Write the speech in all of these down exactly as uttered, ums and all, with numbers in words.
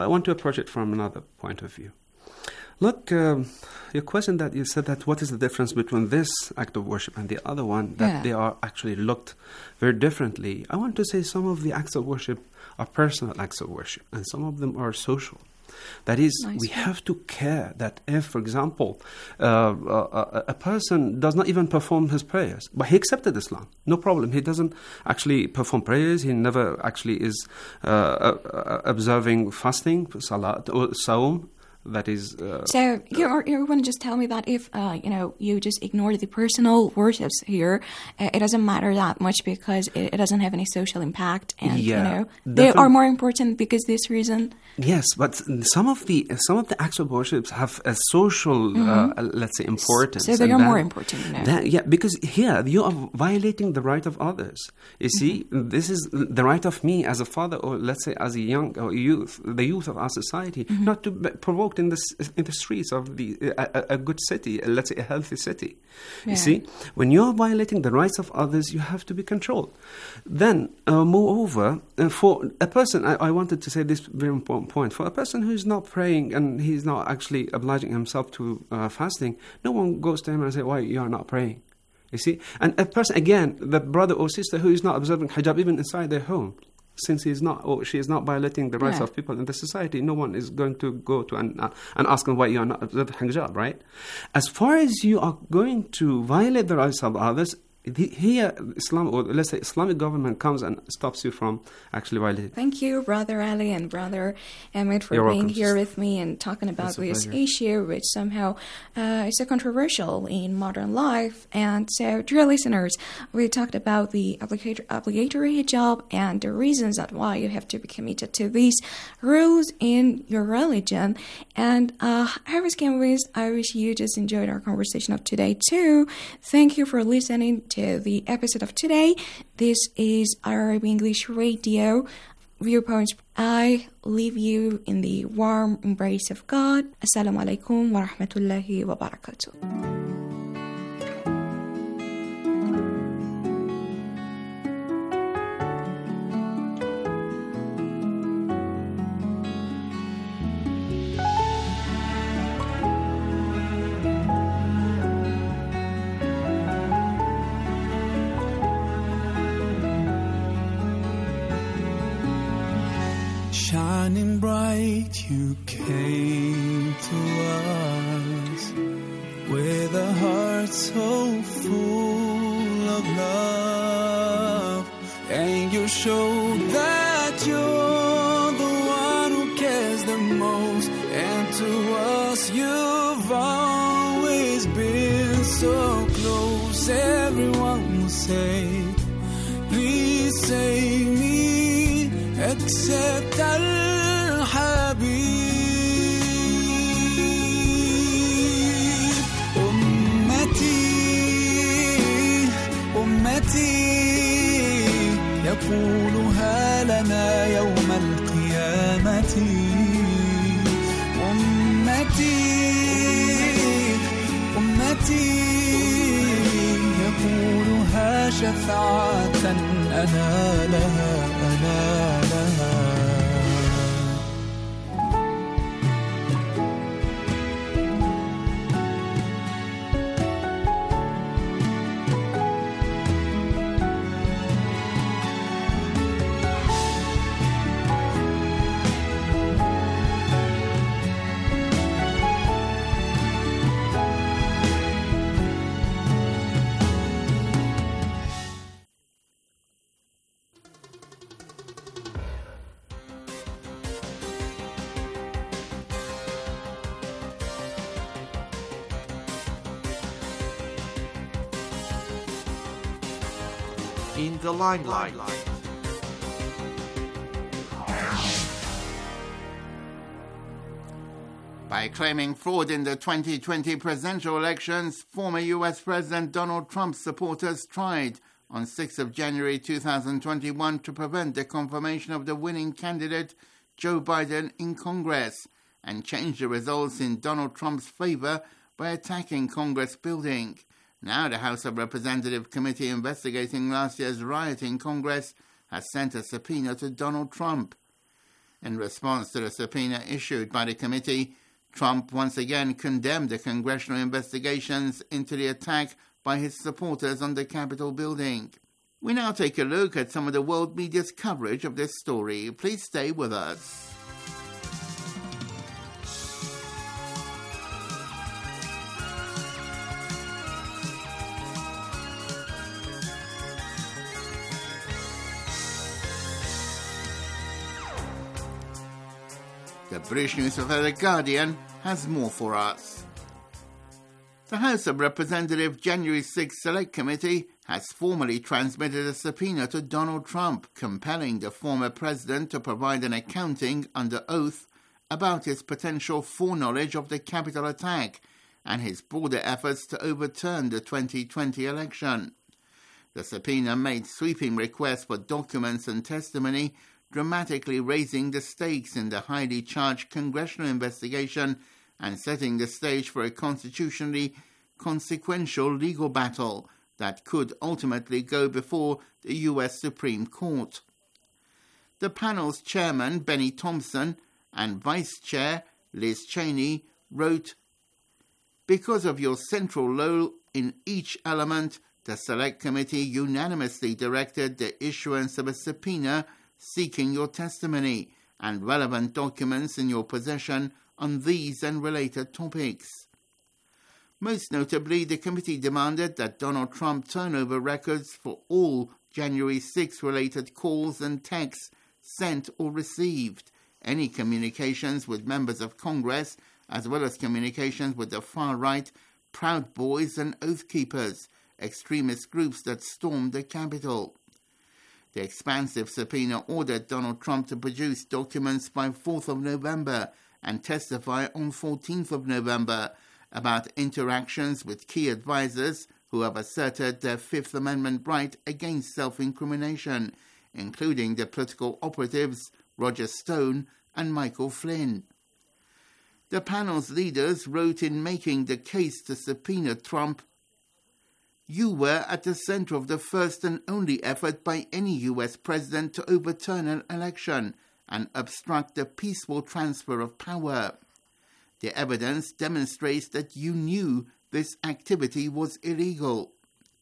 I want to approach it from another point of view. Look, um, your question that you said that what is the difference between this act of worship and the other one, that Yeah. they are actually looked very differently. I want to say some of the acts of worship are personal acts of worship, and some of them are social. That is, Nice. we have to care that if, for example, uh, a, a person does not even perform his prayers, but he accepted Islam, no problem. He doesn't actually perform prayers. He never actually is uh, uh, observing fasting, salat, or saum. That is... Uh, So you you want to just tell me that if uh, you know you just ignore the personal worships here, uh, it doesn't matter that much because it, it doesn't have any social impact, and Yeah, you know they definitely. are more important because this reason. Yes, but some of the some of the acts of worships have a social, uh, let's say, importance. So they and are that- more important, you know. that- yeah, because here you are violating the right of others. You see, this is the right of me as a father, or let's say as a young or youth, the youth of our society, not to be provoked in the s- in the streets of the a, a- a good city, let's say a healthy city. Yeah. You see, when you're violating the rights of others, you have to be controlled. Then, uh, moreover, uh, for a person, I, I wanted to say this very important point. For a person who's not praying and he's not actually obliging himself to uh, fasting, no one goes to him and say, why you are not praying? You see? And a person, again, the brother or sister who is not observing hijab even inside their home, since he is not or she is not violating the rights Yeah. of people in the society, no one is going to go to and, uh, and ask them why you are not observing hijab, right? As far as you are going to violate the rights of others, the, here Islam, or let's say Islamic government comes and stops you from actually violating. Thank you, Brother Ali and Brother Ahmed, for You're being welcome. here with me and talking about It's a this pleasure. issue, which somehow uh, is so controversial in modern life. And so, dear listeners, we talked about the obligator- obligatory hijab and the reasons that why you have to be committed to these rules in your religion. And uh, I was convinced, I wish you just enjoyed our conversation of today too. Thank you for listening to the episode of today. This is Arab English Radio Viewpoints. I leave you in the warm embrace of God. Assalamu alaikum wa rahmatullahi wa barakatuh. Shining bright, you came to us with a heart so full of love, and you showed that you're the one who cares the most, and to us you've always been so close. Everyone will say, please save me, except Al-Habib. Ummati, Ummati, يقولها لنا يوم القيامة. أمتي أمتي يقولها شفاعة أنا لها أنا لها. In the limelight. By claiming fraud in the twenty twenty presidential elections, former U S President Donald Trump's supporters tried on sixth of January two thousand twenty-one to prevent the confirmation of the winning candidate, Joe Biden, in Congress, and change the results in Donald Trump's favor by attacking Congress building. Now the House of Representatives committee investigating last year's riot in Congress has sent a subpoena to Donald Trump. In response to the subpoena issued by the committee, Trump once again condemned the congressional investigations into the attack by his supporters on the Capitol building. We now take a look at some of the world media's coverage of this story. Please stay with us. The British newspaper The Guardian has more for us. The House of Representatives January sixth Select Committee has formally transmitted a subpoena to Donald Trump, compelling the former president to provide an accounting under oath about his potential foreknowledge of the Capitol attack and his broader efforts to overturn the twenty twenty election. The subpoena made sweeping requests for documents and testimony, dramatically raising the stakes in the highly charged congressional investigation and setting the stage for a constitutionally consequential legal battle that could ultimately go before the U S Supreme Court. The panel's chairman, Benny Thompson, and vice chair, Liz Cheney, wrote, "Because of your central role in each element, the Select Committee unanimously directed the issuance of a subpoena seeking your testimony and relevant documents in your possession on these and related topics." Most notably, the committee demanded that Donald Trump turn over records for all January sixth related calls and texts sent or received, any communications with members of Congress, as well as communications with the far-right, Proud Boys and Oath Keepers, extremist groups that stormed the Capitol. The expansive subpoena ordered Donald Trump to produce documents by fourth of November and testify on fourteenth of November about interactions with key advisors who have asserted their Fifth Amendment right against self-incrimination, including the political operatives Roger Stone and Michael Flynn. The panel's leaders wrote in making the case to subpoena Trump, "You were at the center of the first and only effort by any U S president to overturn an election and obstruct the peaceful transfer of power. The evidence demonstrates that you knew this activity was illegal."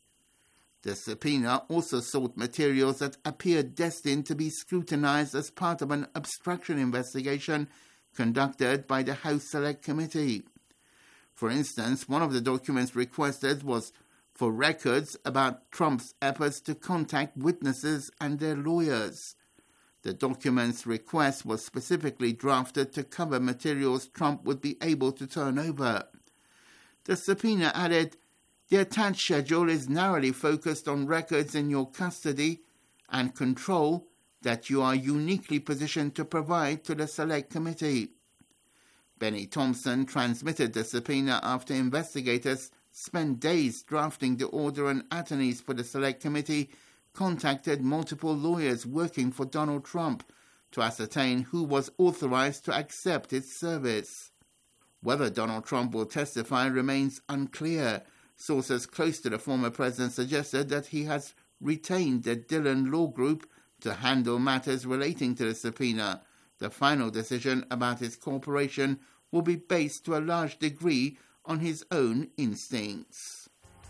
The subpoena also sought materials that appeared destined to be scrutinized as part of an obstruction investigation conducted by the House Select Committee. For instance, one of the documents requested was for records about Trump's efforts to contact witnesses and their lawyers. The document's request was specifically drafted to cover materials Trump would be able to turn over. The subpoena added, "The attached schedule is narrowly focused on records in your custody and control that you are uniquely positioned to provide to the Select Committee." Benny Thompson transmitted the subpoena after investigators spent days drafting the order, and attorneys for the Select Committee contacted multiple lawyers working for Donald Trump to ascertain who was authorized to accept its service. Whether Donald Trump will testify remains unclear. Sources close to the former president suggested that he has retained the Dillon Law Group to handle matters relating to the subpoena. The final decision about his cooperation will be based to a large degree on his own instincts.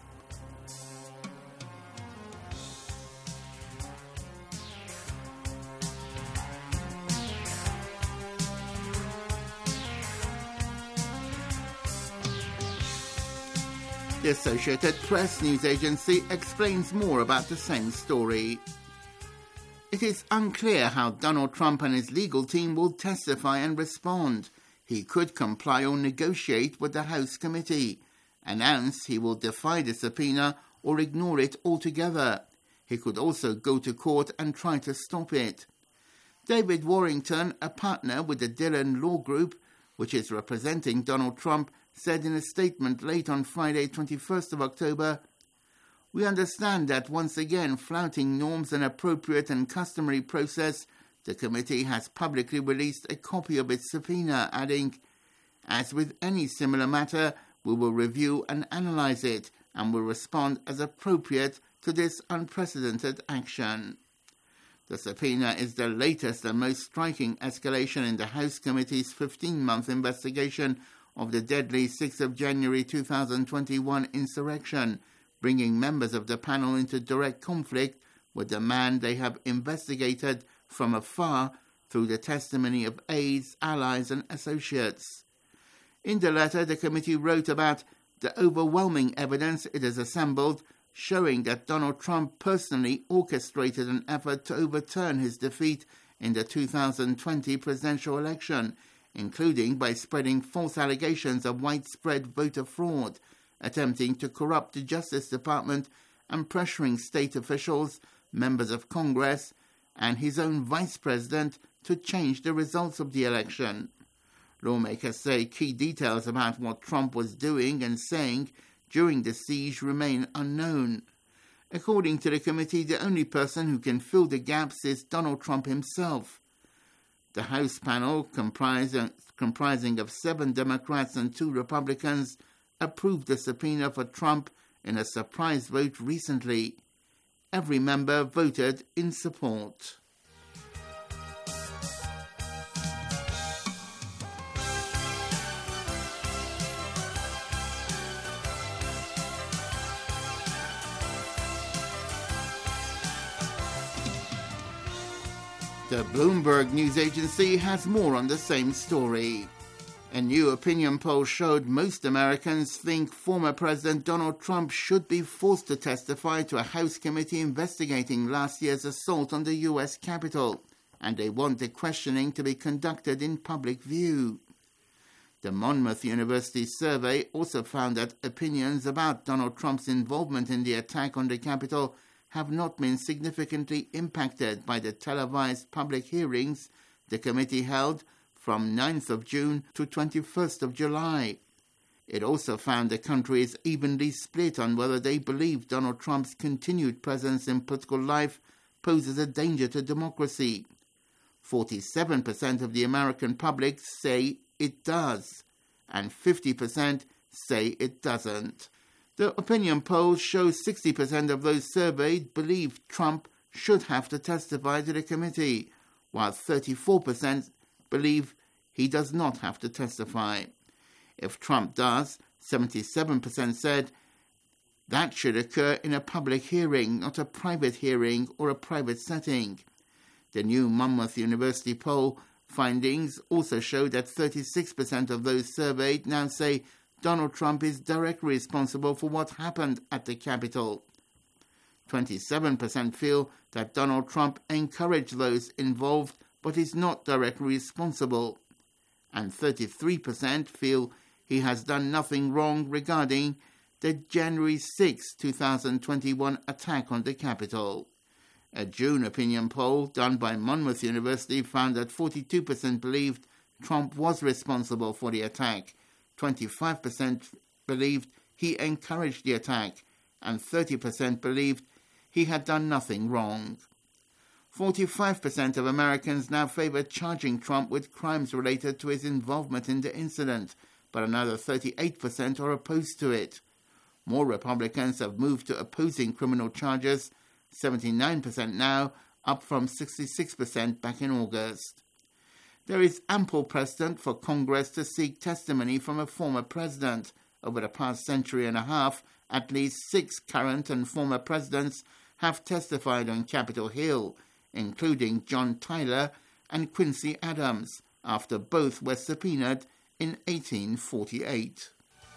The Associated Press news agency explains more about the same story. It is unclear how Donald Trump and his legal team will testify and respond. He could comply or negotiate with the House Committee, announce he will defy the subpoena or ignore it altogether. He could also go to court and try to stop it. David Warrington, a partner with the Dillon Law Group, which is representing Donald Trump, said in a statement late on Friday, twenty-first of October, "We understand that once again, flouting norms and appropriate and customary process, the committee has publicly released a copy of its subpoena," adding, "As with any similar matter, we will review and analyze it and will respond as appropriate to this unprecedented action." The subpoena is the latest and most striking escalation in the House Committee's fifteen-month investigation of the deadly sixth of January two thousand twenty-one insurrection, bringing members of the panel into direct conflict with the man they have investigated from afar through the testimony of aides, allies and associates. In the letter, the committee wrote about the overwhelming evidence it has assembled showing that Donald Trump personally orchestrated an effort to overturn his defeat in the two thousand twenty presidential election, including by spreading false allegations of widespread voter fraud, attempting to corrupt the Justice Department and pressuring state officials, members of Congress, and his own vice president to change the results of the election. Lawmakers say key details about what Trump was doing and saying during the siege remain unknown. According to the committee, the only person who can fill the gaps is Donald Trump himself. The House panel, comprising, comprising of seven Democrats and two Republicans, approved the subpoena for Trump in a surprise vote recently. Every member voted in support. The Bloomberg News Agency has more on the same story. A new opinion poll showed most Americans think former President Donald Trump should be forced to testify to a House committee investigating last year's assault on the U S Capitol, and they want the questioning to be conducted in public view. The Monmouth University survey also found that opinions about Donald Trump's involvement in the attack on the Capitol have not been significantly impacted by the televised public hearings the committee held from ninth of June to twenty-first of July. It also found the country is evenly split on whether they believe Donald Trump's continued presence in political life poses a danger to democracy. forty-seven percent of the American public say it does, and fifty percent say it doesn't. The opinion polls show sixty percent of those surveyed believe Trump should have to testify to the committee, while thirty-four percent believe he does not have to testify. If Trump does, seventy-seven percent said that should occur in a public hearing, not a private hearing or a private setting. The new Monmouth University poll findings also show that thirty-six percent of those surveyed now say Donald Trump is directly responsible for what happened at the Capitol. twenty-seven percent feel that Donald Trump encouraged those involved but is not directly responsible. And thirty-three percent feel he has done nothing wrong regarding the January sixth, twenty twenty-one attack on the Capitol. A June opinion poll done by Monmouth University found that forty-two percent believed Trump was responsible for the attack, twenty-five percent believed he encouraged the attack, and thirty percent believed he had done nothing wrong. forty-five percent of Americans now favor charging Trump with crimes related to his involvement in the incident, but another thirty-eight percent are opposed to it. More Republicans have moved to opposing criminal charges, seventy-nine percent now, up from sixty-six percent back in August. There is ample precedent for Congress to seek testimony from a former president. Over the past century and a half, at least six current and former presidents have testified on Capitol Hill, including John Tyler and Quincy Adams, after both were subpoenaed in eighteen forty-eight.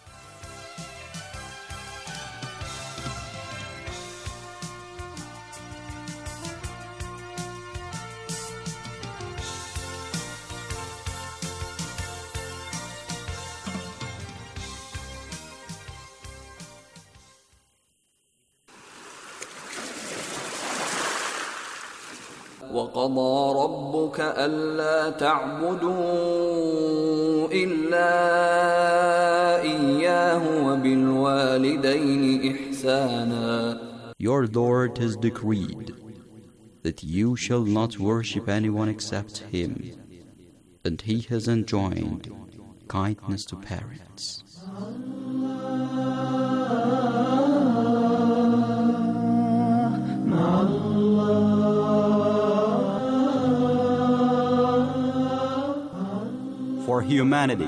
وَقَضَى رَبُّكَ أَلَّا تَعْبُدُوا إِلَّا إِيَّاهُ وَبِالْوَالِدَيْنِ إِحْسَانًا. Your Lord has decreed that you shall not worship anyone except Him, and He has enjoined kindness to parents. Allah, Allah. humanity.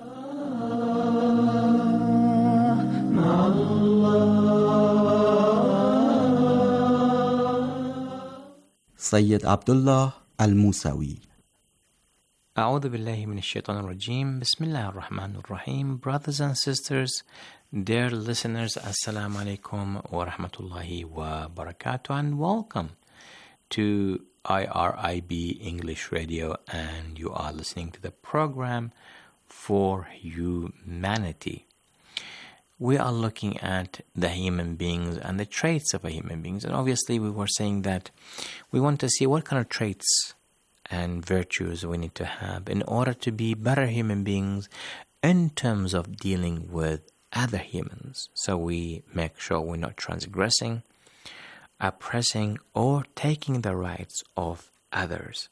Sayyid Abdullah Al-Musawi. أعوذ بالله من الشيطان الرجيم. بسم الله الرحمن الرحيم. Brothers and sisters, dear listeners, Assalamu alaikum wa rahmatullahi wa barakatuh, and welcome to I R I B English Radio, and you are listening to the program For Humanity. We are looking at the human beings and the traits of a human beings, and obviously we were saying that we want to see what kind of traits and virtues we need to have in order to be better human beings in terms of dealing with other humans. So we make sure we're not transgressing, oppressing, or taking the rights of others.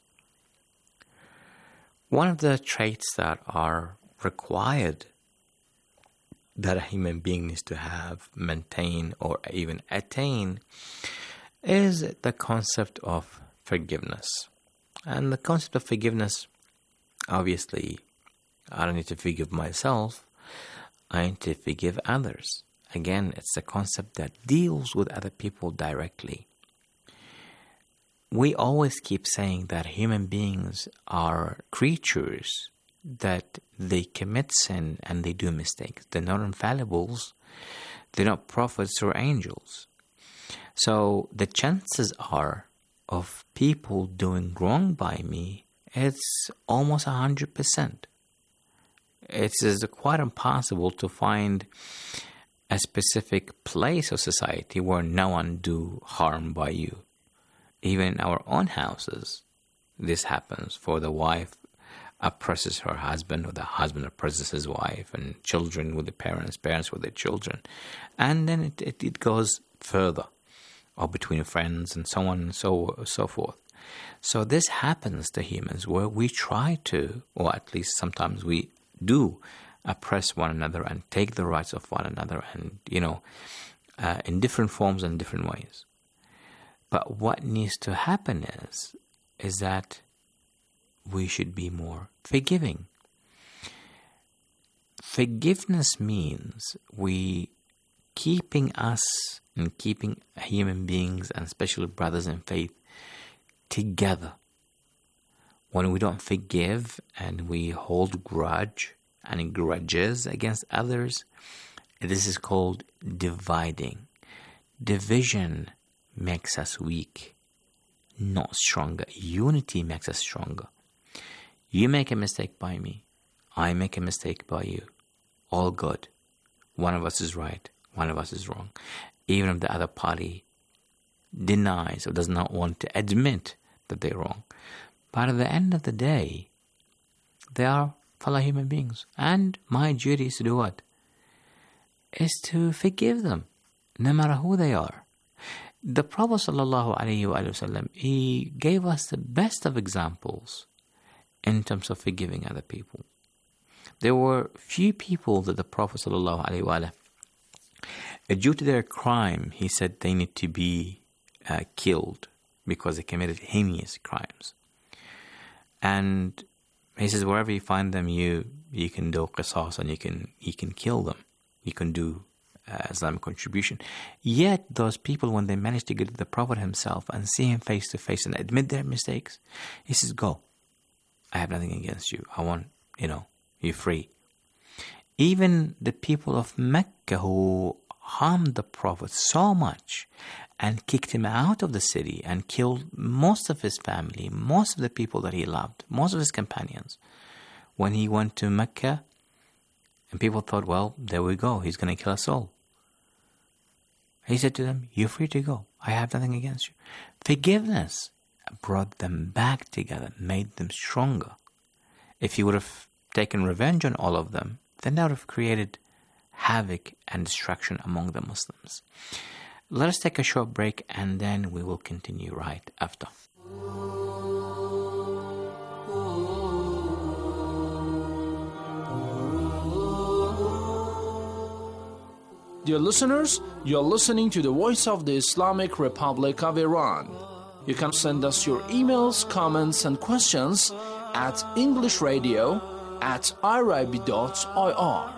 One of the traits that are required that a human being needs to have, maintain, or even attain is the concept of forgiveness. And the concept of forgiveness, obviously, I don't need to forgive myself, I need to forgive others. Again, it's a concept that deals with other people directly. We always keep saying that human beings are creatures, that they commit sin and they do mistakes. They're not infallibles. They're not prophets or angels. So the chances are of people doing wrong by me, it's almost one hundred percent. It's, it's quite impossible to find a specific place of society where no one do harm by you. Even in our own houses, this happens. For the wife oppresses her husband, or the husband oppresses his wife, and children with the parents, parents with their children. And then it, it, it goes further, or between friends and so on and so, so forth. So this happens to humans where we try to, or at least sometimes we do, oppress one another and take the rights of one another, and, you know, uh, in different forms and different ways. But what needs to happen is, is that we should be more forgiving. Forgiveness means we keeping us and keeping human beings, and especially brothers in faith, together. When we don't forgive and we hold grudge and grudges against others, this is called dividing. Division makes us weak, not stronger. Unity makes us stronger. You make a mistake by me, I make a mistake by you. All good. One of us is right, one of us is wrong. Even if the other party denies or does not want to admit that they're wrong. But at the end of the day, they are fellow human beings. And my duty is to do what? Is to forgive them, no matter who they are. The Prophet sallallahu alaihi wasallam, he gave us the best of examples in terms of forgiving other people. There were few people that the Prophet sallallahu alaihi wasallam, due to their crime, he said they need to be uh, killed because they committed heinous crimes. And he says, wherever you find them, you you can do qisas, and you can you can kill them. You can do uh, Islamic contribution. Yet those people, when they manage to get to the Prophet himself and see him face to face and admit their mistakes, he says, go. I have nothing against you. I want, you know, you free. Even the people of Mecca who harmed the Prophet so much and kicked him out of the city and killed most of his family, most of the people that he loved, most of his companions. When he went to Mecca, and people thought, well, there we go, he's going to kill us all. He said to them, you're free to go. I have nothing against you. Forgiveness brought them back together, made them stronger. If he would have taken revenge on all of them, then that would have created havoc and destruction among the Muslims. Let us take a short break, and then we will continue right after. Dear listeners, you're listening to the Voice of the Islamic Republic of Iran. You can send us your emails, comments, and questions at englishradio at irib dot I R.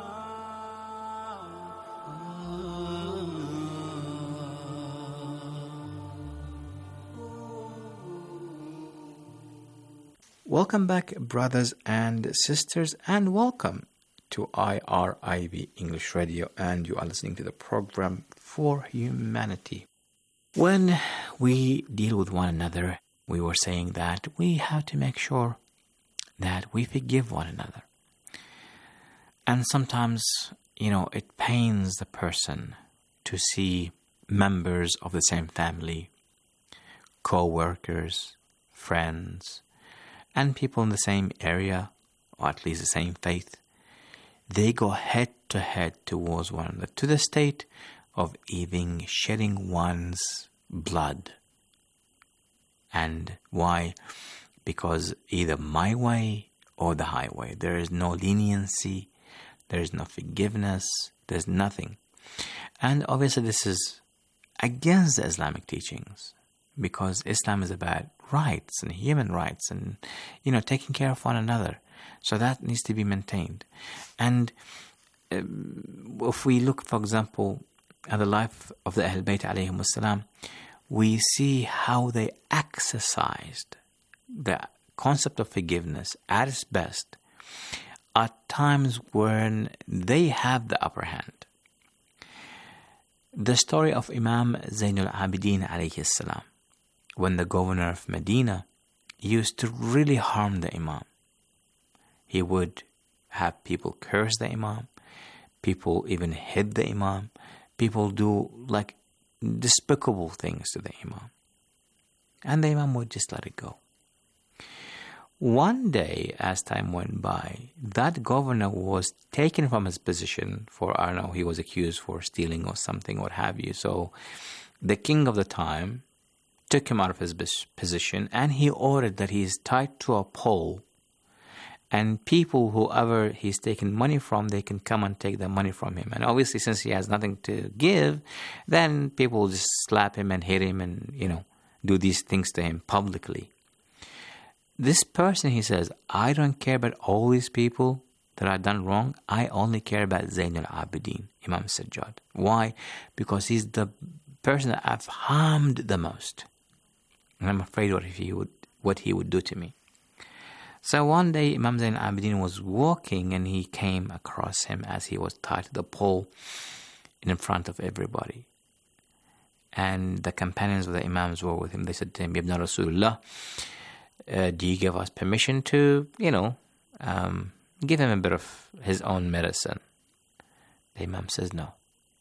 Welcome back, brothers and sisters, and welcome to I R I B English Radio, and you are listening to the program For Humanity. When we deal with one another, we were saying that we have to make sure that we forgive one another. And sometimes, you know, it pains the person to see members of the same family, co-workers, friends, and people in the same area, or at least the same faith, they go head to head towards one another, to the state of even shedding one's blood. And why? Because either my way or the highway. There is no leniency, there is no forgiveness, there's nothing. And obviously this is against the Islamic teachings, because Islam is about rights and human rights and, you know, taking care of one another. So that needs to be maintained. And um, if we look, for example, at the life of the Ahl Bayt alayhim salam, we see how they exercised the concept of forgiveness at its best at times when they have the upper hand. The story of Imam Zainul Abidin alayhi salam, when the governor of Medina used to really harm the Imam. He would have people curse the Imam, people even hit the Imam, people do like despicable things to the Imam. And the Imam would just let it go. One day, as time went by, that governor was taken from his position for, I don't know, he was accused for stealing or something, what have you. So the king of the time took him out of his position, and he ordered that he is tied to a pole, and people, whoever he's taken money from, they can come and take the money from him. And obviously, since he has nothing to give, then people will just slap him and hit him and, you know, do these things to him publicly. This person, he says, I don't care about all these people that I've done wrong. I only care about Zainul Abidin, Imam Sajjad. Why? Because he's the person that I've harmed the most. And I'm afraid what he would, what he would do to me. So one day, Imam Zain al-Abidin was walking, and he came across him as he was tied to the pole in front of everybody. And the companions of the Imams were with him. They said to him, Ibn Rasulullah, uh, do you give us permission to, you know, um, give him a bit of his own medicine? The Imam says no.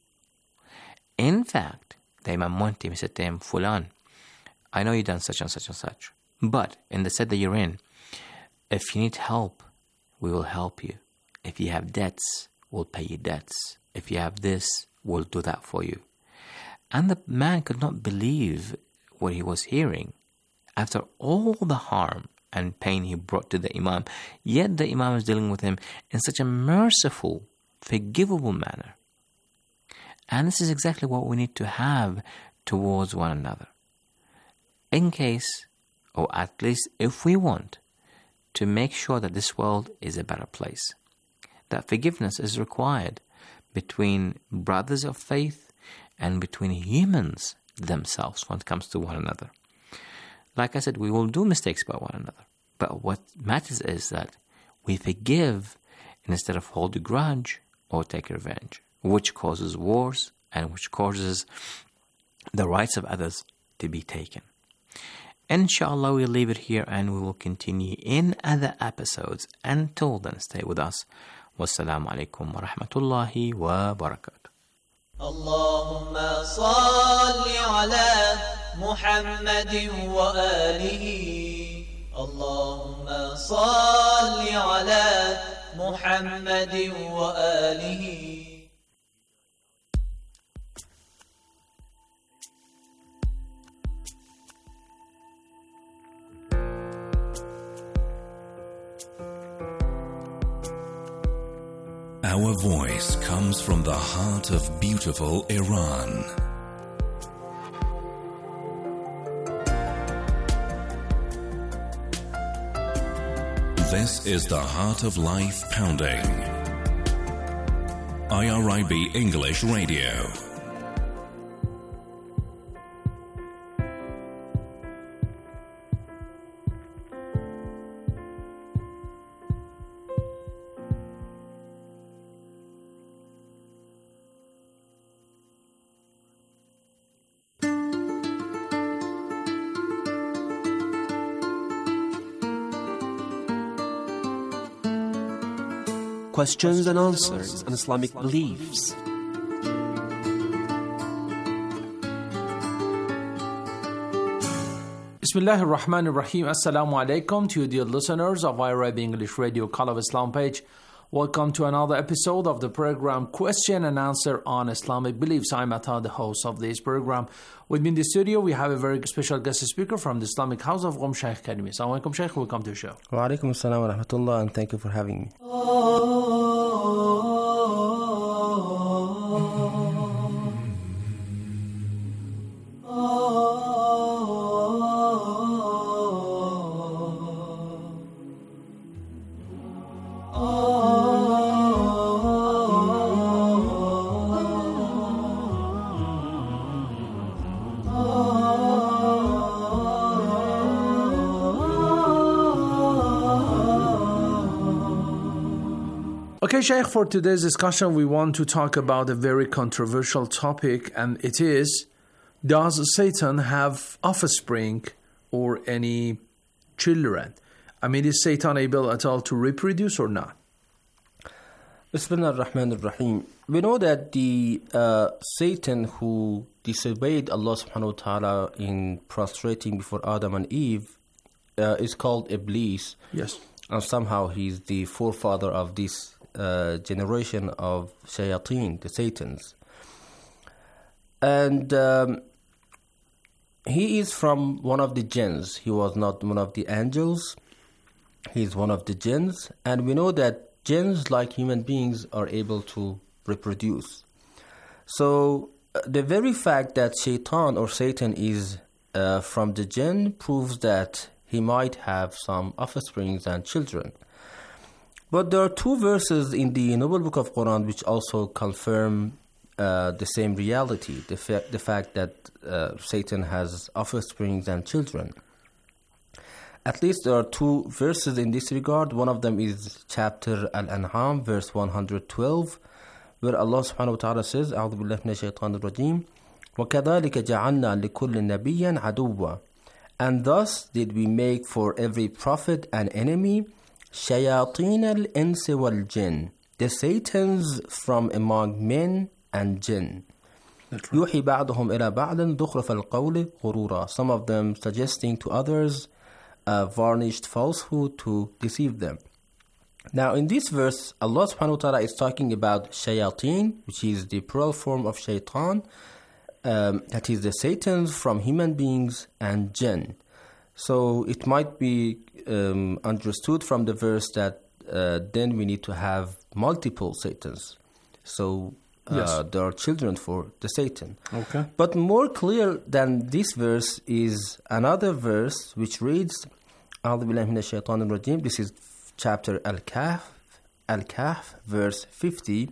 In fact, the Imam went to him and said to him, Fulan, I know you've done such and such and such, but in the set that you're in, if you need help, we will help you. If you have debts, we'll pay you debts. If you have this, we'll do that for you. And the man could not believe what he was hearing. After all the harm and pain he brought to the Imam, yet the Imam is dealing with him in such a merciful, forgivable manner. And this is exactly what we need to have towards one another. In case, or at least if we want, to make sure that this world is a better place. That forgiveness is required between brothers of faith and between humans themselves when it comes to one another. Like I said, we will do mistakes by one another. But what matters is that we forgive instead of hold a grudge or take revenge, which causes wars and which causes the rights of others to be taken. Inshallah, we'll leave it here and we will continue in other episodes. Until then, stay with us. Wassalamu alaikum wa rahmatullahi wa barakatuh. Allahumma salli ala Muhammadin wa alihi. Allahumma salli ala Muhammadin wa alihi. Our voice comes from the heart of beautiful Iran. This is the Heart of Life Pounding. I R I B English Radio. Questions and answers on Islamic beliefs. Bismillah ar-Rahman ar-Rahim. Assalamu alaikum to you dear listeners of I R I B English Radio Call of Islam page. Welcome to another episode of the program Question and Answer on Islamic Beliefs. I'm Atta, the host of this program. With me in the studio, we have a very special guest speaker from the Islamic House of Qom, Sheikh Karimi. Assalamu alaikum, Sheikh. Welcome to the show. Wa alaikum assalam wa rahmatullah, and thank you for having me. Okay, Sheikh, for today's discussion, we want to talk about a very controversial topic, and it is, does Satan have offspring or any children? I mean, is Satan able at all to reproduce or not? Bismillah ar-Rahman ar-Rahim. We know that the uh, Satan who disobeyed Allah subhanahu wa ta'ala in prostrating before Adam and Eve uh, is called Iblis. Yes. And somehow he's the forefather of this Uh, generation of shayateen, the Satans. And um, he is from one of the jinns. He was not one of the angels. He is one of the jinns. And we know that jinns, like human beings, are able to reproduce. So uh, the very fact that shaitan or Satan is uh, from the jinn proves that he might have some offsprings and children. But there are two verses in the Noble Book of Quran which also confirm uh, the same reality, the, fa- the fact that uh, Satan has offsprings and children. At least there are two verses in this regard. One of them is chapter Al-An'am, verse one hundred twelve, where Allah subhanahu wa ta'ala says, أعوذ بالله من الشيطان الرجيم وَكَذَلِكَ جَعَلْنَا لِكُلِّ نَبِيًّا عَدُوًّا. And thus did we make for every prophet an enemy, شَيَاطِينَ الْإِنسِ وَالْجِنِّ, the Satans from among men and jinn. يُوحِي بَعْضُهُمْ إِلَى بَعْضٍ ذُخْرَفَ الْقَوْلِ غُرُورًا. Some of them suggesting to others uh, varnished falsehood to deceive them. Now in this verse, Allah subhanahu wa ta'ala is talking about shayateen, which is the plural form of shaitan, um, that is the Satans from human beings and jinn. So it might be um, understood from the verse that uh, then we need to have multiple Satans. So uh, yes. There are children for the Satan. Okay. But more clear than this verse is another verse which reads, أعوذ بالله من الشيطان الرجيم. This is chapter Al-Kahf, Al-Kahf, verse fifty,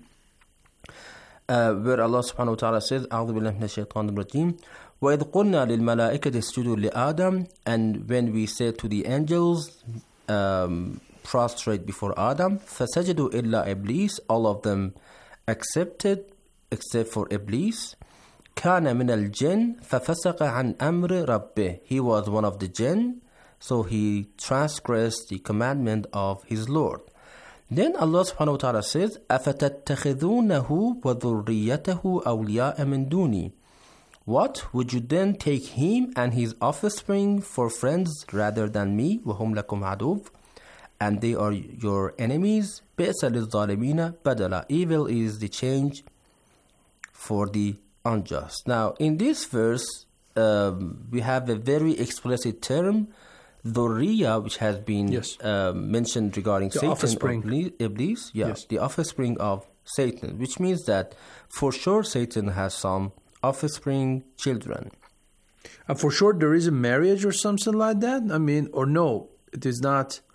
uh, where Allah subhanahu wa ta'ala says, أعوذ بالله من الشيطان الرجيم. وَإِذْ قُلْنَا لِلْمَلَائِكَةِ اسْجُدُوا لِآدَمَ. And when we said to the angels, um, prostrate before Adam, فَسَجَدُوا إِلَّا إِبْلِيسَ. All of them accepted except for Iblis. كَانَ مِنَ الْجِنِّ فَفَسَقَ عَنْ أَمْرِ رَبِّهِ. He was one of the jinn, so he transgressed the commandment of his Lord. Then Allah subhanahu wa ta'ala says, أَفَتَتَّخِذُونَهُ وَذُرِّيَّتَهُ أَوْلِيَاءَ مِن دُونِي. What? Would you then take him and his offspring for friends rather than me? وَهُمْ لَكُمْ عَدُوٌّ. And they are your enemies. بِئْسَ لِلظَّالِمِينَ بَدَلًا. Evil is the change for the unjust. Now, in this verse, um, we have a very explicit term, dhurriya, which has been yes. uh, mentioned regarding the Satan offspring. or Iblis. Yeah, yes. The offspring of Satan, which means that for sure Satan has some offspring children. And for sure there is a marriage or something like that? I mean, or no, it is not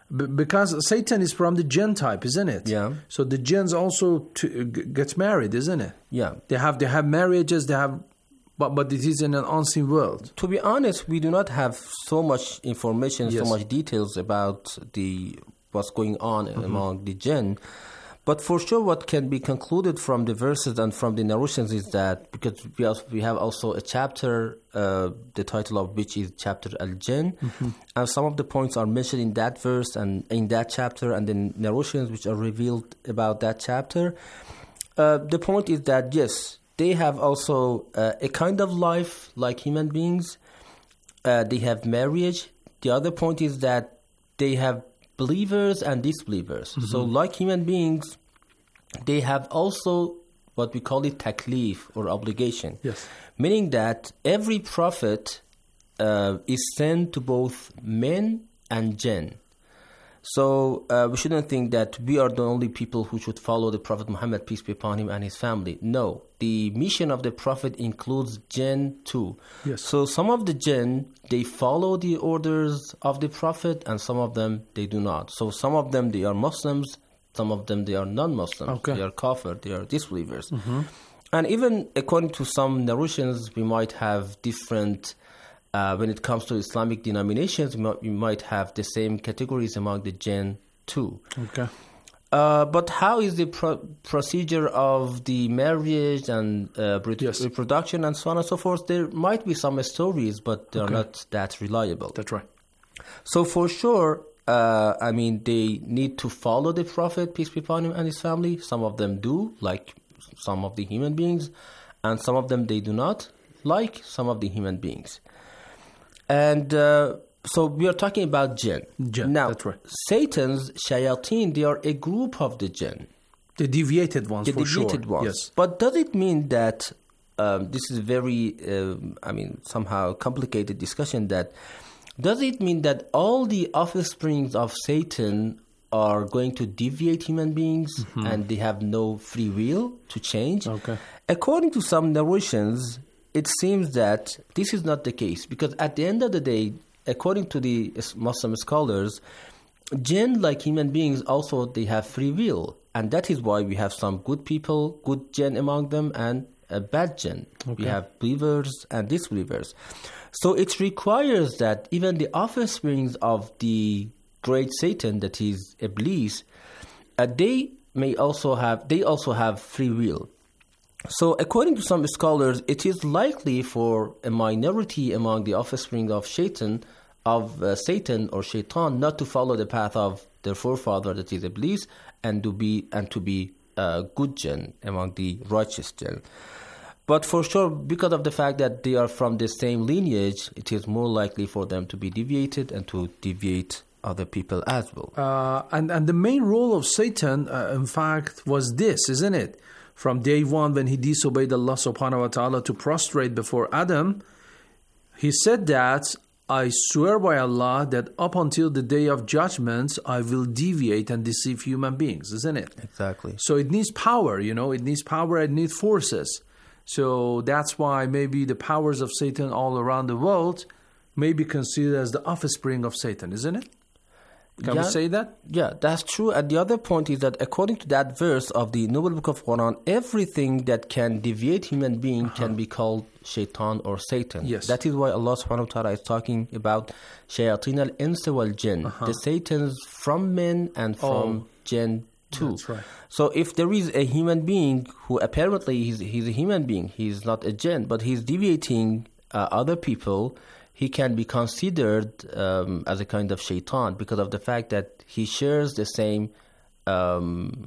B- because Satan is from the jinn type, isn't it? Yeah. So the jinns also to, g- get married, isn't it? Yeah. They have they have marriages. They have, but but it is in an unseen world. To be honest, we do not have so much information, Yes. so much details about the what's going on Mhm. among the jinn. But for sure, what can be concluded from the verses and from the narrations is that, because we also, we have also a chapter, uh, the title of which is chapter Al-Jinn, Mhm. and some of the points are mentioned in that verse and in that chapter, and the narrations which are revealed about that chapter. Uh, the point is that yes, they have also uh, a kind of life like human beings. Uh, they have marriage. The other point is that they have believers and disbelievers. Mhm. So like human beings, they have also what we call it taklif or obligation. Yes. Meaning that every prophet uh, is sent to both men and jinn. So uh, we shouldn't think that we are the only people who should follow the Prophet Muhammad, peace be upon him, and his family. No, the mission of the Prophet includes jinn too. Yes. So some of the jinn, they follow the orders of the Prophet, and some of them, they do not. So some of them, they are Muslims, some of them, they are non-Muslims. Okay. They are kafir, they are disbelievers. Mhm. And even according to some narrations, we might have different, uh, when it comes to Islamic denominations, we might, we might have the same categories among the jinn too. Okay. Uh, but how is the pro- procedure of the marriage and uh, re- Yes. reproduction and so on and so forth? There might be some stories, but they're Okay. not that reliable. That's right. So for sure, uh, I mean, they need to follow the Prophet, peace be upon him, and his family. Some of them do, like some of the human beings, and some of them they do not, like some of the human beings. And uh, so we are talking about jinn. Jinn, now, that's right. Satan's shayateen, they are a group of the jinn. The deviated ones, The for deviated sure. ones. Yes. But does it mean that, um, this is very, um I mean, somehow complicated discussion, that does it mean that all the offsprings of Satan are going to deviate human beings Mhm. and they have no free will to change? Okay. According to some narrations, it seems that this is not the case, because at the end of the day, according to the Muslim scholars, jinn, like human beings, also they have free will, and that is why we have some good people, good jinn among them, and a bad jinn. Okay. We have believers and disbelievers. So it requires that even the offsprings of the great Satan, that is Iblis, uh, they may also have they also have free will. So according to some scholars, it is likely for a minority among the offspring of Satan, of uh, Satan or Shaitan, not to follow the path of their forefather, that is Iblis, and to be and to be uh, good jinn among the righteous jinn. But for sure, because of the fact that they are from the same lineage, it is more likely for them to be deviated and to deviate other people as well. Uh, and and the main role of Satan, uh, in fact, was this, isn't it? From day one, when he disobeyed Allah subhanahu wa ta'ala to prostrate before Adam, he said that, I swear by Allah that up until the day of judgment, I will deviate and deceive human beings, isn't it? Exactly. So it needs power, you know, it needs power, it needs forces. So that's why maybe the powers of Satan all around the world may be considered as the offspring of Satan, isn't it? Can Yeah. we say that? Yeah, that's true. And the other point is that according to that verse of the Noble Book of Quran, everything that can deviate human being uh-huh. can be called shaitan or Satan. Yes. That is why Allah subhanahu wa ta'ala is talking about shayateen al-insa wal-jinn, Uh-huh. the Satans from men and from Oh. jinn too. That's right. So if there is a human being who apparently he's, he's a human being, he's not a jinn, but he's deviating uh, other people, he can be considered um, as a kind of shaitan because of the fact that he shares the same um,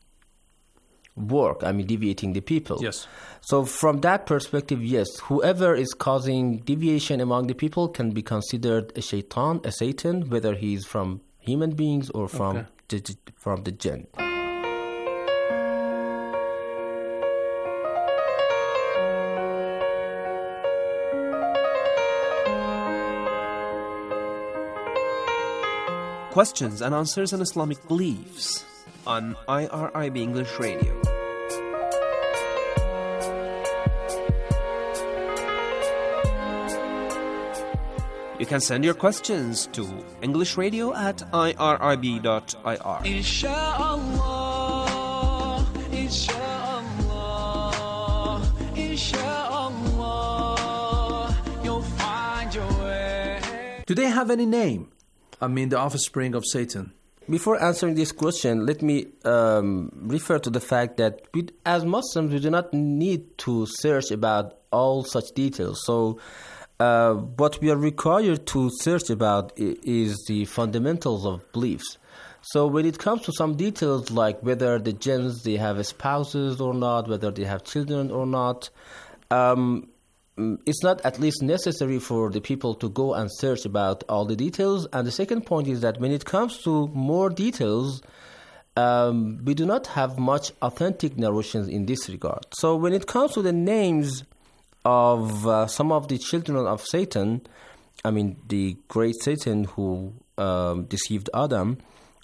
work, I mean, deviating the people. Yes. So from that perspective, yes, whoever is causing deviation among the people can be considered a shaitan, a Satan, whether he is from human beings or from, Okay. the, from the jinn. Questions and answers on Islamic beliefs on I R I B English Radio. You can send your questions to English Radio at I R I B dot I R. Insha'Allah, Insha'Allah, Insha'Allah, you'll find your way. Do they have any name? I mean, the offspring of Satan. Before answering this question, let me um, refer to the fact that we, as Muslims, we do not need to search about all such details. So uh, what we are required to search about is the fundamentals of beliefs. So when it comes to some details like whether the jinns, they have spouses or not, whether they have children or not, um, it's not at least necessary for the people to go and search about all the details. And the second point is that when it comes to more details, um, we do not have much authentic narrations in this regard. So when it comes to the names of uh, some of the children of Satan, I mean the great Satan who um, deceived Adam,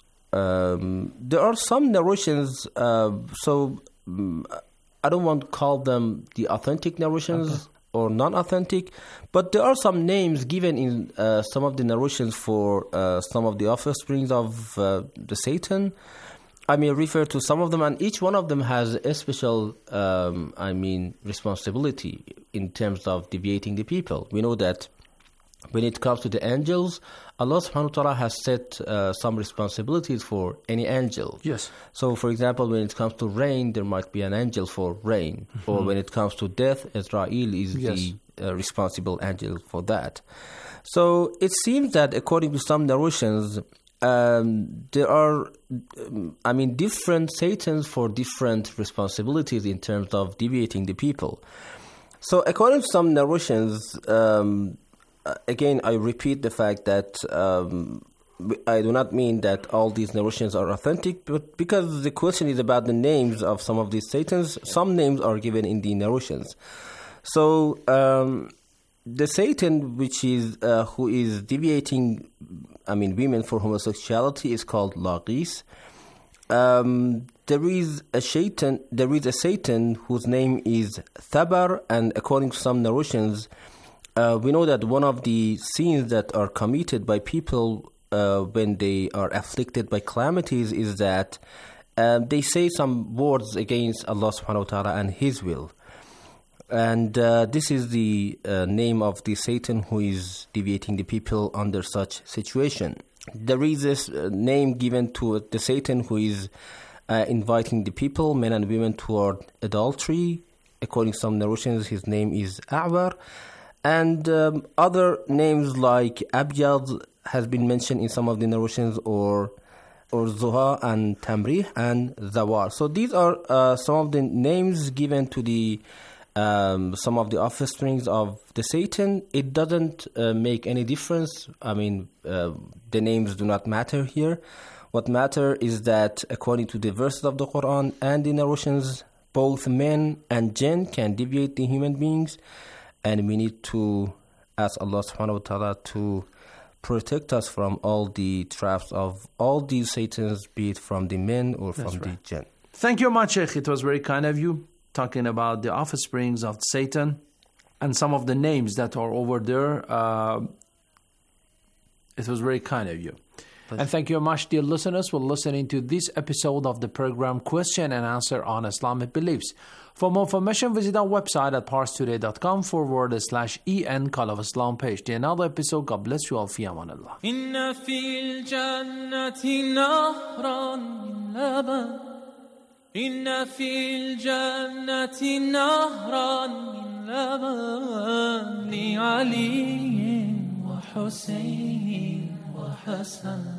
um, there are some narrations, uh, so um, I don't want to call them the authentic narrations, okay, or non-authentic, but there are some names given in uh, some of the narrations for uh, some of the offsprings of uh, the Satan. I may refer to some of them, and each one of them has a special, um, I mean, responsibility in terms of deviating the people. We know that when it comes to the angels, Allah subhanahu wa ta'ala has set uh, some responsibilities for any angel. Yes. So, for example, when it comes to rain, there might be an angel for rain. Mm-hmm. Or when it comes to death, Israel is yes. the uh, responsible angel for that. So, it seems that according to some narrations, um, there are, um, I mean, different Satans for different responsibilities in terms of deviating the people. So, according to some narrations, um, again, I repeat the fact that um, I do not mean that all these narrations are authentic, but because the question is about the names of some of these Satans, some names are given in the narrations. So um, the Satan, which is uh, who is deviating, I mean, women for homosexuality, is called Laqis. Um, there is a Satan. There is a Satan whose name is Thabar, and according to some narrations, Uh, we know that one of the sins that are committed by people uh, when they are afflicted by calamities is that uh, they say some words against Allah subhanahu wa ta'ala and His will. And uh, this is the uh, name of the Satan who is deviating the people under such situation. There is this uh, name given to the Satan who is uh, inviting the people, men and women, toward adultery. According to some narrations, his name is A'war. And um, other names like Abyad has been mentioned in some of the narrations, or or Zuha and Tamrih and Zawar. So these are uh, some of the names given to the um, some of the offsprings of the Satan. It doesn't uh, make any difference. I mean, uh, the names do not matter here. What matters is that according to the verses of the Quran and the narrations, both men and jinn can deviate the human beings. And we need to ask Allah subhanahu wa ta'ala to protect us from all the traps of all these Satans, be it from the men or from That's right. the jinn. Thank you much, Sheikh. It was very kind of you talking about the offsprings of Satan and some of the names that are over there. Uh, it was very kind of you. And thank you much, dear listeners, for listening to this episode of the program Question and Answer on Islamic Beliefs. For more information, visit our website at parstoday.com forward slash en Call of Islam page. To another episode, God bless you all. Fi amanillah. Inna fil jannati nahran min laban. Inna fil jannati nahran min laban. Li Ali wa Hussein wa Hassan.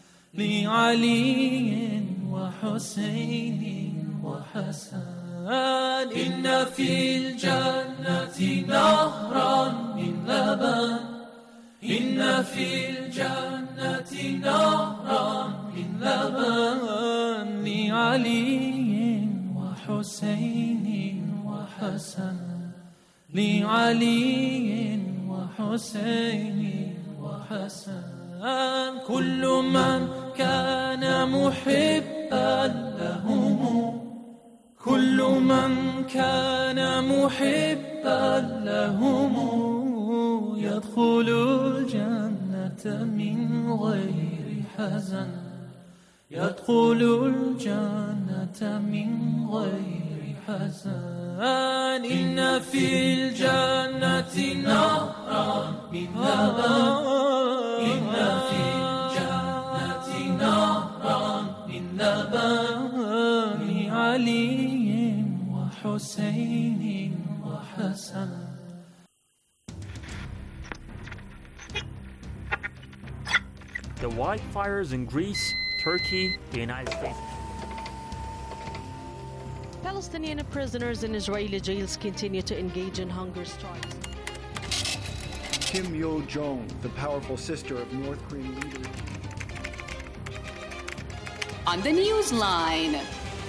لعلي وحسين وحسن إن في الجنة نهرا من لبن إن في الجنة نهرا من لبن لعلي وحسين وحسن لعلي وحسين وحسن كل من كان محبا لهم كل من كان محبا لهم يدخل الجنة من غير حزن يدخل الجنة من غير حزن إن في الجنة نهرا من لبن إن في الجنة نهرا من لبن علي وحسين وحسن. The wildfires in Greece, Turkey, the United States. Palestinian prisoners in Israeli jails continue to engage in hunger strikes. Kim Yo-jong, the powerful sister of North Korean leader. On the Newsline.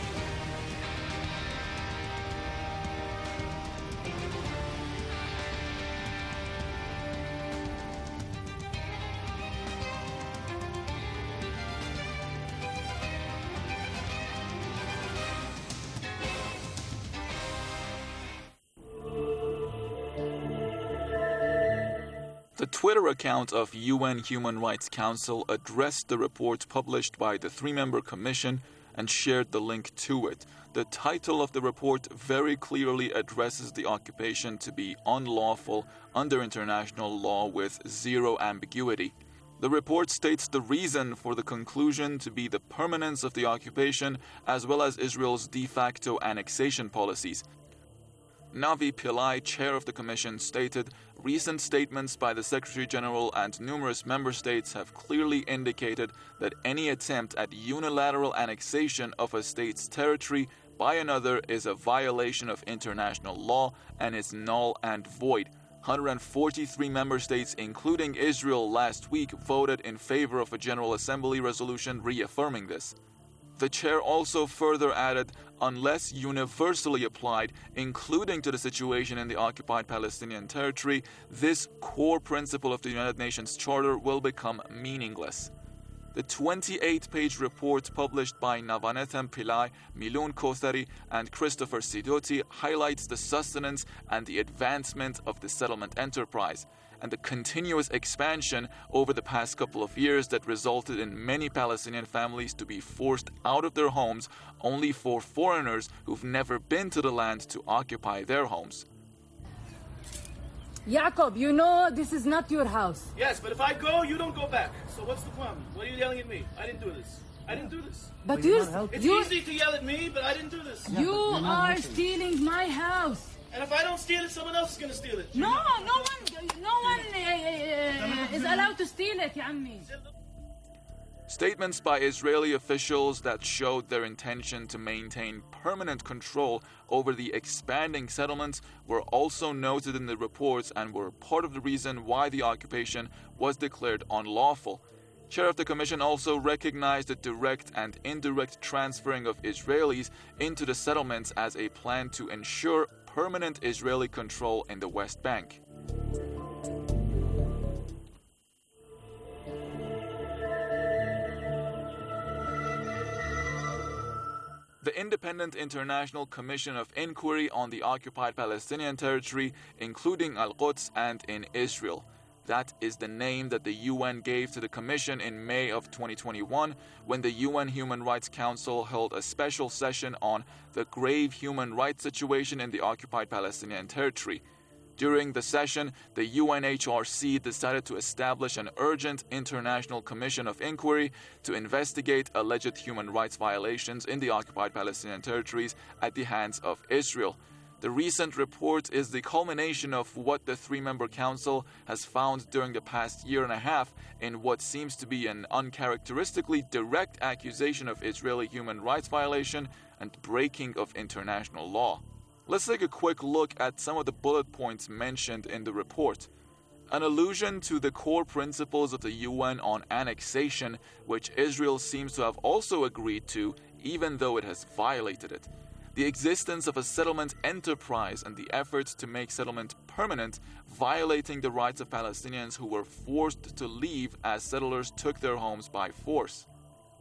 The Twitter account of U N Human Rights Council addressed the report published by the three-member commission and shared the link to it. The title of the report very clearly addresses the occupation to be unlawful under international law with zero ambiguity. The report states the reason for the conclusion to be the permanence of the occupation as well as Israel's de facto annexation policies. Navi Pillai, chair of the commission, stated, "Recent statements by the Secretary General and numerous member states have clearly indicated that any attempt at unilateral annexation of a state's territory by another is a violation of international law and is null and void." one hundred forty-three member states, including Israel, last week voted in favor of a General Assembly resolution reaffirming this. The chair also further added, unless universally applied, including to the situation in the occupied Palestinian territory, this core principle of the United Nations Charter will become meaningless. The twenty-eight page report published by Navanethem Pillai, Milun Kothari, and Christopher Sidoti highlights the sustenance and the advancement of the settlement enterprise, and the continuous expansion over the past couple of years that resulted in many Palestinian families to be forced out of their homes only for foreigners who've never been to the land to occupy their homes. Jacob, you know this is not your house. Yes, but if I go, you don't go back. So what's the problem? What are you yelling at me? I didn't do this. I didn't do this. But you, It's you, easy to yell at me, but I didn't do this. you are stealing my house. And if I don't steal it, someone else is going to steal it. No, no one, no one uh, is allowed to steal it, ya ammi. Statements by Israeli officials that showed their intention to maintain permanent control over the expanding settlements were also noted in the reports and were part of the reason why the occupation was declared unlawful. Chair of the Commission also recognized the direct and indirect transferring of Israelis into the settlements as a plan to ensure permanent Israeli control in the West Bank. The Independent International Commission of Inquiry on the Occupied Palestinian Territory, including Al-Quds and in Israel. That is the name that the U N gave to the Commission in May of twenty twenty-one, when the U N Human Rights Council held a special session on the grave human rights situation in the occupied Palestinian territory. During the session, the U N H R C decided to establish an urgent international commission of inquiry to investigate alleged human rights violations in the occupied Palestinian territories at the hands of Israel. The recent report is the culmination of what the three-member council has found during the past year and a half in what seems to be an uncharacteristically direct accusation of Israeli human rights violation and breaking of international law. Let's take a quick look at some of the bullet points mentioned in the report. An allusion to the core principles of the U N on annexation, which Israel seems to have also agreed to, even though it has violated it. The existence of a settlement enterprise and the efforts to make settlement permanent, violating the rights of Palestinians who were forced to leave as settlers took their homes by force.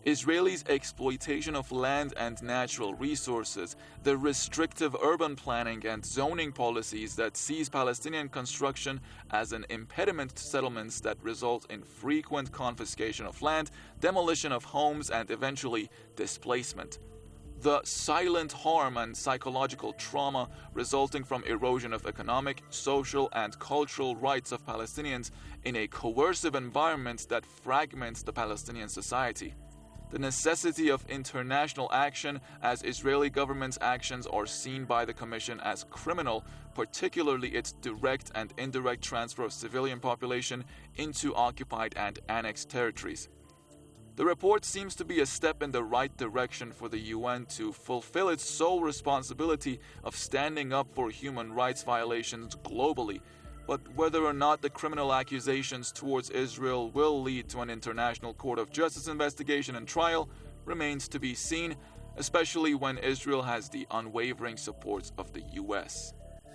Israelis' exploitation of land and natural resources, the restrictive urban planning and zoning policies that sees Palestinian construction as an impediment to settlements that result in frequent confiscation of land, demolition of homes, and eventually displacement. The silent harm and psychological trauma resulting from erosion of economic, social, and cultural rights of Palestinians in a coercive environment that fragments the Palestinian society. The necessity of international action, as Israeli government's actions are seen by the Commission as criminal, particularly its direct and indirect transfer of civilian population into occupied and annexed territories. The report seems to be a step in the right direction for the U N to fulfill its sole responsibility of standing up for human rights violations globally. But whether or not the criminal accusations towards Israel will lead to an International Court of Justice investigation and trial remains to be seen, especially when Israel has the unwavering support of the U S.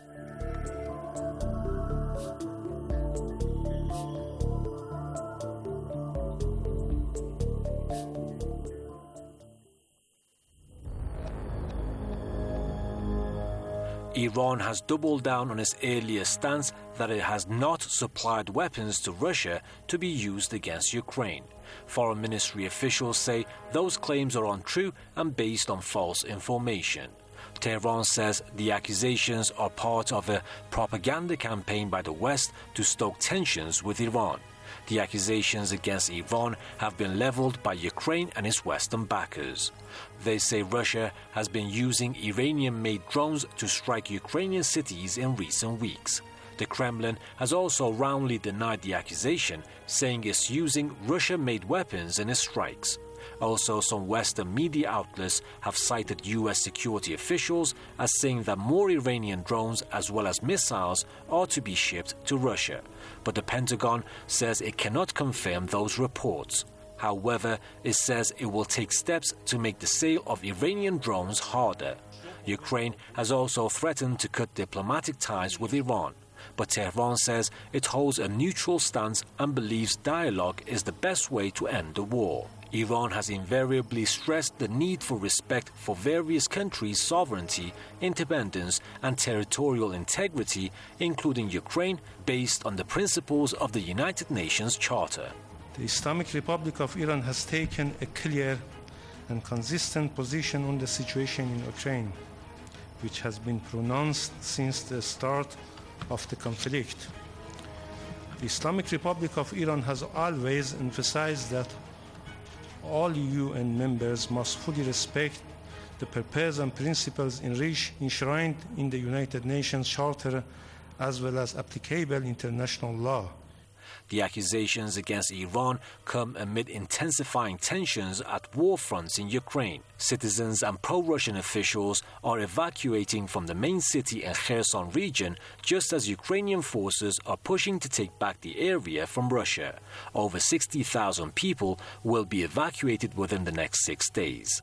Iran has doubled down on its earlier stance that it has not supplied weapons to Russia to be used against Ukraine. Foreign Ministry officials say those claims are untrue and based on false information. Tehran says the accusations are part of a propaganda campaign by the West to stoke tensions with Iran. The accusations against Iran have been leveled by Ukraine and its Western backers. They say Russia has been using Iranian-made drones to strike Ukrainian cities in recent weeks. The Kremlin has also roundly denied the accusation, saying it's using Russia-made weapons in its strikes. Also, some Western media outlets have cited U S security officials as saying that more Iranian drones as well as missiles are to be shipped to Russia. But the Pentagon says it cannot confirm those reports. However, it says it will take steps to make the sale of Iranian drones harder. Ukraine has also threatened to cut diplomatic ties with Iran. But Tehran says it holds a neutral stance and believes dialogue is the best way to end the war. Iran has invariably stressed the need for respect for various countries' sovereignty, independence, and territorial integrity, including Ukraine, based on the principles of the United Nations Charter. The Islamic Republic of Iran has taken a clear and consistent position on the situation in Ukraine, which has been pronounced since the start of the conflict. The Islamic Republic of Iran has always emphasized that all U N members must fully respect the purpose and principles enshrined in the United Nations Charter as well as applicable international law. The accusations against Iran come amid intensifying tensions at war fronts in Ukraine. Citizens and pro-Russian officials are evacuating from the main city and Kherson region just as Ukrainian forces are pushing to take back the area from Russia. Over sixty thousand people will be evacuated within the next six days.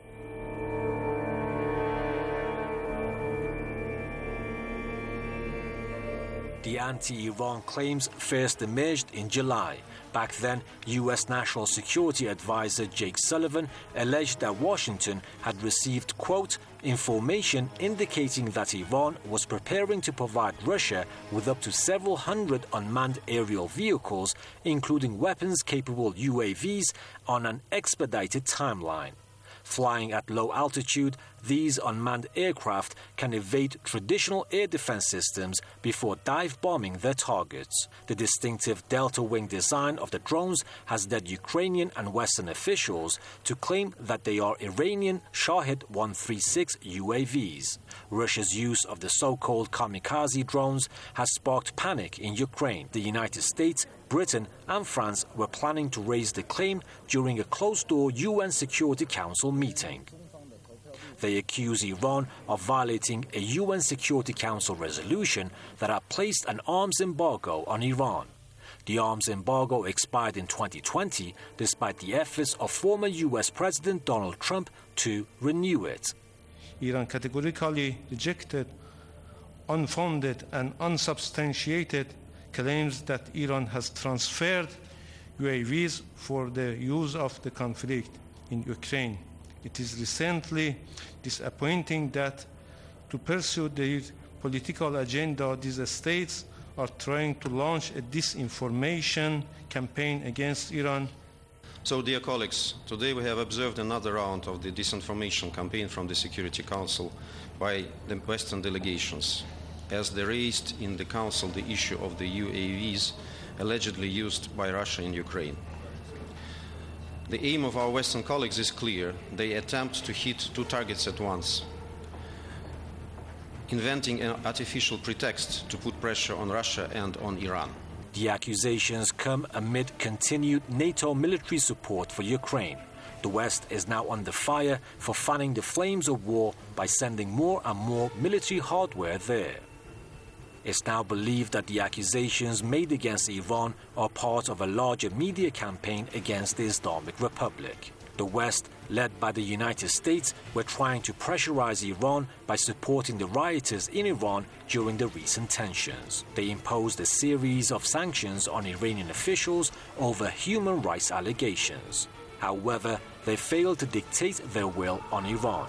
The anti-Iran claims first emerged in July. Back then, U S National Security Advisor Jake Sullivan alleged that Washington had received, quote, information indicating that Iran was preparing to provide Russia with up to several hundred unmanned aerial vehicles, including weapons-capable U A Vs, on an expedited timeline. Flying at low altitude, these unmanned aircraft can evade traditional air defense systems before dive bombing their targets. The distinctive delta wing design of the drones has led Ukrainian and Western officials to claim that they are Iranian Shahed one thirty-six U A Vs. Russia's use of the so-called kamikaze drones has sparked panic in Ukraine. The United States, Britain and France were planning to raise the claim during a closed-door U N Security Council meeting. They accuse Iran of violating a U N Security Council resolution that had placed an arms embargo on Iran. The arms embargo expired in twenty twenty despite the efforts of former U S President Donald Trump to renew it. Iran categorically rejected unfounded and unsubstantiated claims that Iran has transferred U A Vs for the use of the conflict. in Ukraine. It is recently disappointing that to pursue their political agenda, these states are trying to launch a disinformation campaign against Iran. So, dear colleagues, today we have observed another round of the disinformation campaign from the Security Council by the Western delegations, as they raised in the Council the issue of the U A Vs allegedly used by Russia in Ukraine. The aim of our Western colleagues is clear. They attempt to hit two targets at once, inventing an artificial pretext to put pressure on Russia and on Iran. The accusations come amid continued NATO military support for Ukraine. The West is now under fire for fanning the flames of war by sending more and more military hardware there. It's now believed that the accusations made against Iran are part of a larger media campaign against the Islamic Republic. The West, led by the United States, were trying to pressurize Iran by supporting the rioters in Iran during the recent tensions. They imposed a series of sanctions on Iranian officials over human rights allegations. However, they failed to dictate their will on Iran.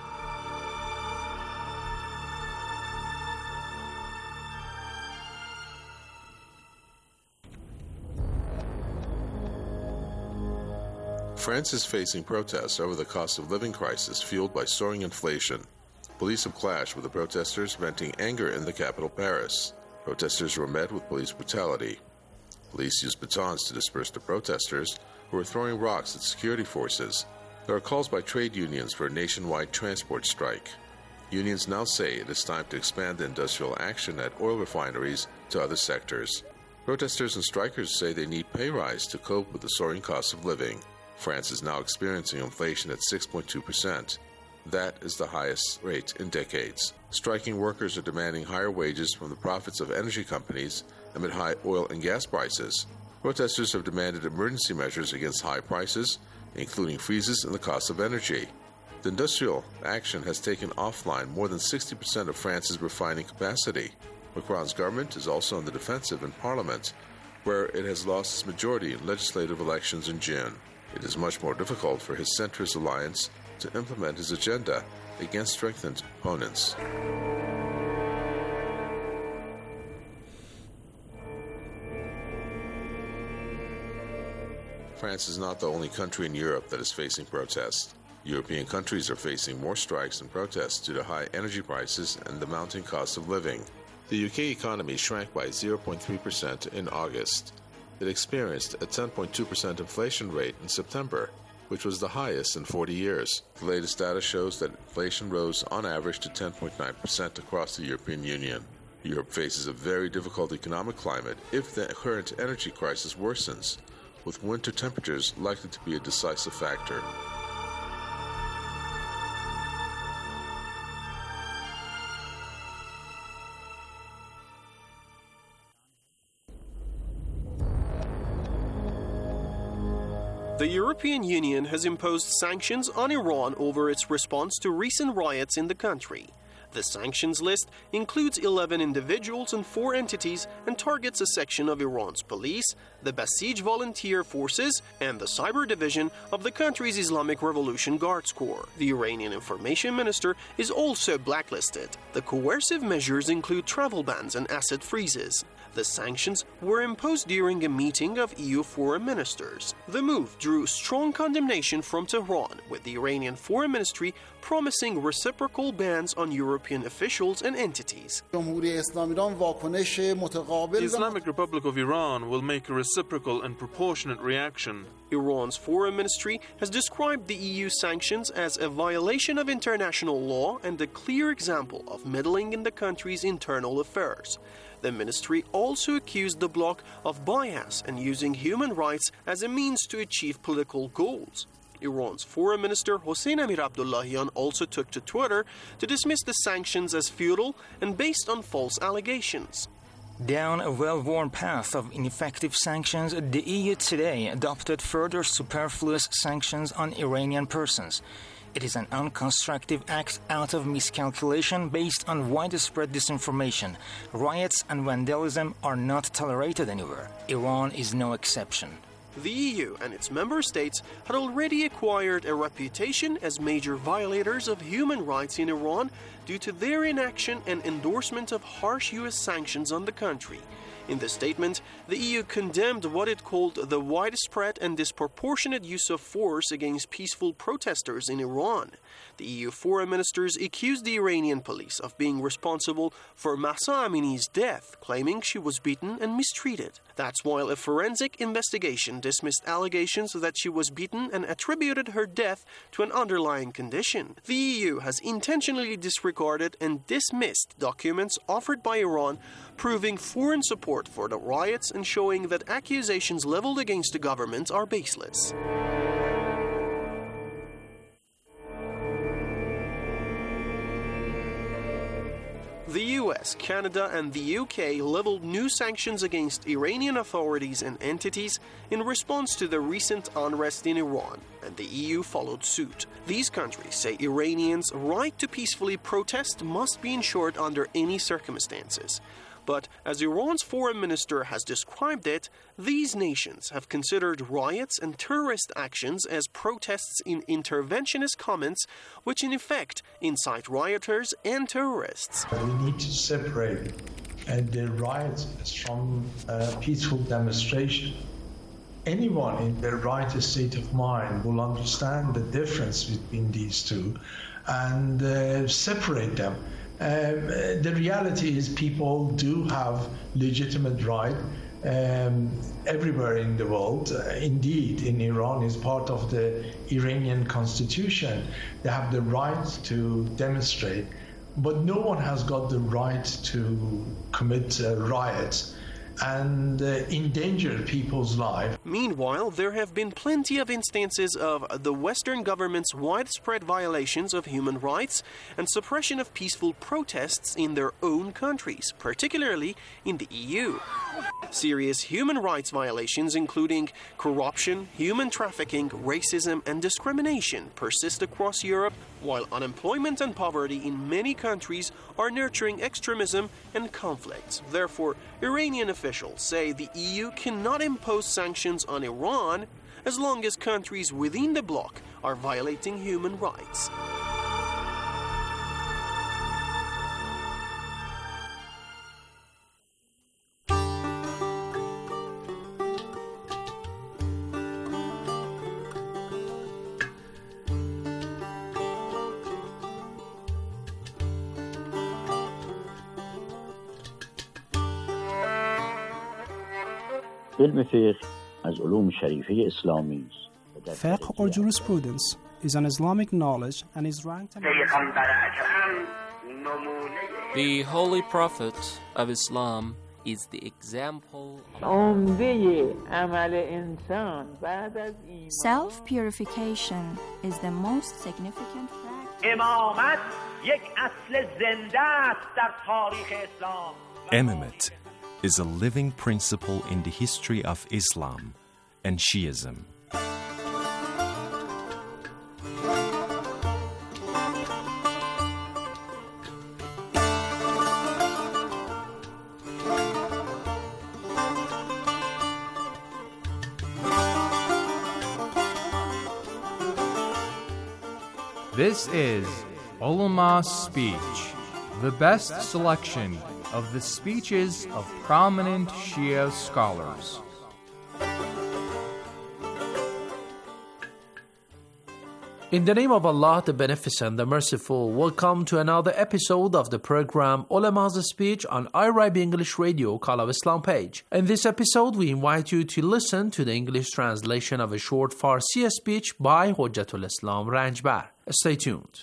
France is facing protests over the cost of living crisis fueled by soaring inflation. Police have clashed with the protesters, venting anger in the capital, Paris. Protesters were met with police brutality. Police used batons to disperse the protesters, who were throwing rocks at security forces. There are calls by trade unions for a nationwide transport strike. Unions now say it is time to expand the industrial action at oil refineries to other sectors. Protesters and strikers say they need pay rise to cope with the soaring cost of living. France is now experiencing inflation at six point two percent. That is the highest rate in decades. Striking workers are demanding higher wages from the profits of energy companies amid high oil and gas prices. Protesters have demanded emergency measures against high prices, including freezes in the cost of energy. The industrial action has taken offline more than sixty percent of France's refining capacity. Macron's government is also on the defensive in Parliament, where it has lost its majority in legislative elections in June. It is much more difficult for his centrist alliance to implement his agenda against strengthened opponents. France is not the only country in Europe that is facing protests. European countries are facing more strikes and protests due to high energy prices and the mounting cost of living. The U K economy shrank by zero point three percent in August. It experienced a ten point two percent inflation rate in September, which was the highest in forty years. The latest data shows that inflation rose on average to ten point nine percent across the European Union. Europe faces a very difficult economic climate if the current energy crisis worsens, with winter temperatures likely to be a decisive factor. The European Union has imposed sanctions on Iran over its response to recent riots in the country. The sanctions list includes eleven individuals and four entities and targets a section of Iran's police, the Basij volunteer forces, and the cyber division of the country's Islamic Revolution Guards Corps. The Iranian information minister is also blacklisted. The coercive measures include travel bans and asset freezes. The sanctions were imposed during a meeting of E U foreign ministers. The move drew strong condemnation from Tehran, with the Iranian Foreign Ministry promising reciprocal bans on European officials and entities. The Islamic Republic of Iran will make a reciprocal and proportionate reaction. Iran's foreign ministry has described the E U sanctions as a violation of international law and a clear example of meddling in the country's internal affairs. The ministry also accused the bloc of bias and using human rights as a means to achieve political goals. Iran's foreign minister Hossein Amir Abdullahian also took to Twitter to dismiss the sanctions as futile and based on false allegations. Down a well-worn path of ineffective sanctions, the E U today adopted further superfluous sanctions on Iranian persons. It is an unconstructive act out of miscalculation based on widespread disinformation. Riots and vandalism are not tolerated anywhere. Iran is no exception. The E U and its member states had already acquired a reputation as major violators of human rights in Iran due to their inaction and endorsement of harsh U S sanctions on the country. In the statement, the E U condemned what it called the widespread and disproportionate use of force against peaceful protesters in Iran. The E U foreign ministers accused the Iranian police of being responsible for Mahsa Amini's death, claiming she was beaten and mistreated. That's while a forensic investigation dismissed allegations that she was beaten and attributed her death to an underlying condition. The E U has intentionally disregarded and dismissed documents offered by Iran proving foreign support for the riots and showing that accusations leveled against the government are baseless. The U S, Canada, and the U K leveled new sanctions against Iranian authorities and entities in response to the recent unrest in Iran, and the E U followed suit. These countries say Iranians' right to peacefully protest must be ensured under any circumstances. But as Iran's foreign minister has described it, these nations have considered riots and terrorist actions as protests in interventionist comments, which in effect incite rioters and terrorists. We need to separate uh, the riots from uh, peaceful demonstration. Anyone in their right state of mind will understand the difference between these two and uh, separate them. Um, the reality is people do have legitimate right um, everywhere in the world. Uh, indeed, in Iran is part of the Iranian constitution. They have the right to demonstrate, but no one has got the right to commit uh, riots and uh, endanger people's lives. Meanwhile, there have been plenty of instances of the Western government's widespread violations of human rights and suppression of peaceful protests in their own countries, particularly in the E U. Serious human rights violations, including corruption, human trafficking, racism, and discrimination, persist across Europe, while unemployment and poverty in many countries are nurturing extremism and conflicts. Therefore, Iranian officials say the E U cannot impose sanctions on Iran as long as countries within the bloc are violating human rights. علم فقه از علوم شریفه اسلامی است. Fiqh or jurisprudence is an Islamic knowledge and is ranked among The Holy Prophet of Islam is the example Self-purification is the most significant factor. Imamate is a living principle in the history of Islam and Shiism. This is Ulama Speech, the best selection of the speeches of prominent Shia scholars. In the name of Allah, the Beneficent, the Merciful, welcome to another episode of the program Ulama's Speech on iRabi English Radio Call of Islam page. In this episode, we invite you to listen to the English translation of a short Farsi speech by Hujjatul Islam Ranjbar. Stay tuned.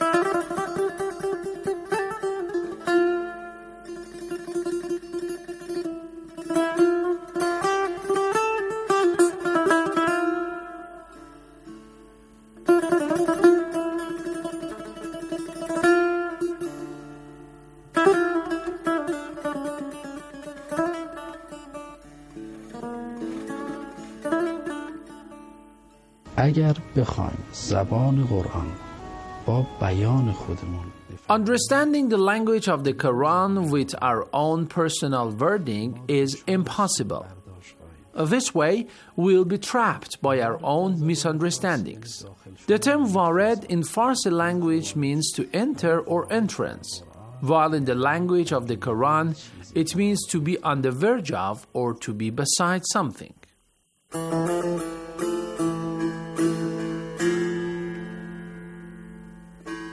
اگر بخوایم زبان قرآن با بیان خودمون Understanding the language of the Quran with our own personal wording is impossible. This way, we'll be trapped by our own misunderstandings. The term vared in Farsi language means to enter or entrance, while in the language of the Quran, it means to be on the verge of or to be beside something.